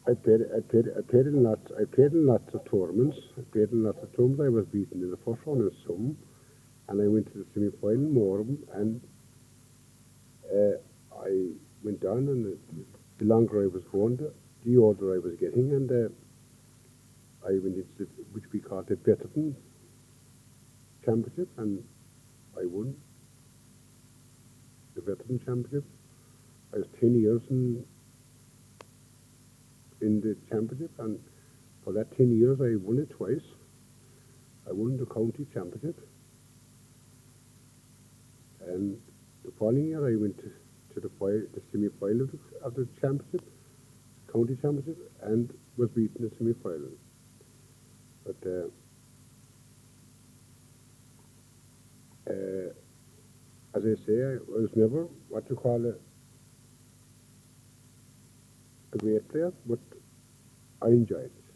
I played in lots of tournaments. I played in lots of tournaments. I was beaten in the first round in some, and I went to the semi-final in more of them. And I went down, and the longer I was going, the older I was getting, and I went into which we call the veteran championship, and I won the veteran championship. I was 10 years in the championship, and for that 10 years I won it twice. I won the county championship, and the following year I went to the semi-final of the championship, county championship, and was beaten in the semi-final. But as I say, I was never what you call a great player, but I enjoyed it.